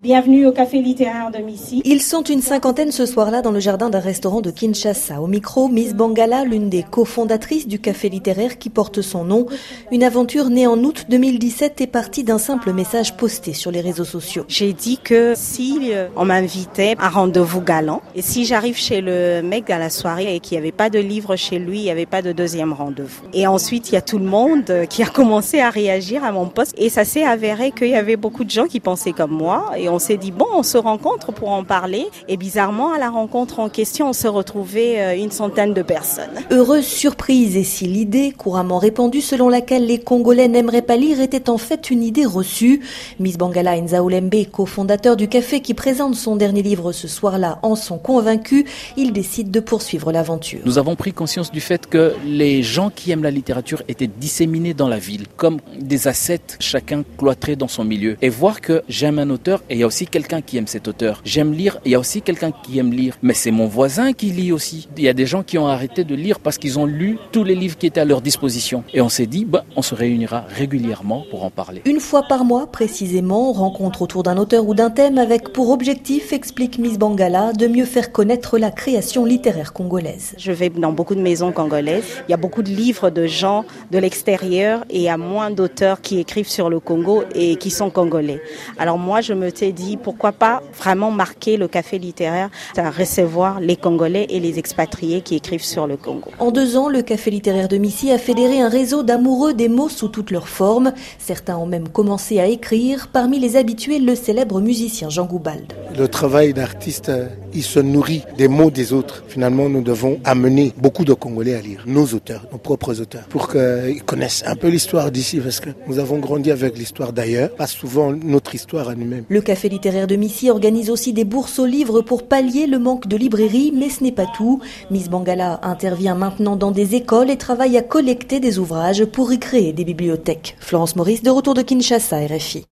Bienvenue au Café littéraire de Missy. Ils sont une cinquantaine ce soir-là dans le jardin d'un restaurant de Kinshasa. Au micro, Miss Bangala, l'une des cofondatrices du Café littéraire qui porte son nom. Une aventure née en août 2017 est partie d'un simple message posté sur les réseaux sociaux. J'ai dit que si on m'invitait à un rendez-vous galant, et si j'arrive chez le mec à la soirée et qu'il n'y avait pas de livre chez lui, il n'y avait pas de deuxième rendez-vous. Et ensuite, il y a tout le monde qui a commencé à réagir à mon post. Et ça s'est avéré qu'il y avait beaucoup de gens qui pensaient comme moi. Et on s'est dit, bon, on se rencontre pour en parler. Et bizarrement, à la rencontre en question, on se retrouvait une centaine de personnes. Heureuse surprise, et si l'idée couramment répandue selon laquelle les Congolais n'aimeraient pas lire était en fait une idée reçue. Miss Bangala Nzaoulembe, cofondateur du café qui présente son dernier livre ce soir-là, en sont convaincus. Ils décident de poursuivre l'aventure. Nous avons pris conscience du fait que les gens qui aiment la littérature étaient disséminés dans la ville, comme des ascètes, chacun cloîtré dans son milieu. Et voir que j'aime un auteur et il y a aussi quelqu'un qui aime cet auteur. J'aime lire, il y a aussi quelqu'un qui aime lire. Mais c'est mon voisin qui lit aussi. Il y a des gens qui ont arrêté de lire parce qu'ils ont lu tous les livres qui étaient à leur disposition. Et on s'est dit, on se réunira régulièrement pour en parler. Une fois par mois, précisément, rencontre autour d'un auteur ou d'un thème avec pour objectif, explique Miss Bangala, de mieux faire connaître la création littéraire congolaise. Je vais dans beaucoup de maisons congolaises. Il y a beaucoup de livres de gens de l'extérieur et il y a moins d'auteurs qui écrivent sur le Congo et qui sont congolais. Alors moi, je me suis dit, pourquoi pas vraiment marquer le café littéraire à recevoir les Congolais et les expatriés qui écrivent sur le Congo. En 2 ans, le Café littéraire de Missy a fédéré un réseau d'amoureux des mots sous toutes leurs formes. Certains ont même commencé à écrire. Parmi les habitués, le célèbre musicien Jean Goubald. Le travail d'artiste, il se nourrit des mots des autres. Finalement, nous devons amener beaucoup de Congolais à lire nos auteurs, nos propres auteurs, pour qu'ils connaissent un peu l'histoire d'ici, parce que nous avons grandi avec l'histoire d'ailleurs, pas souvent notre histoire à nous-mêmes. Le Café littéraire de Missy organise aussi des bourses aux livres pour pallier le manque de librairies, mais ce n'est pas tout. Miss Bangala intervient maintenant dans des écoles et travaille à collecter des ouvrages pour y créer des bibliothèques. Florence Maurice, de retour de Kinshasa, RFI.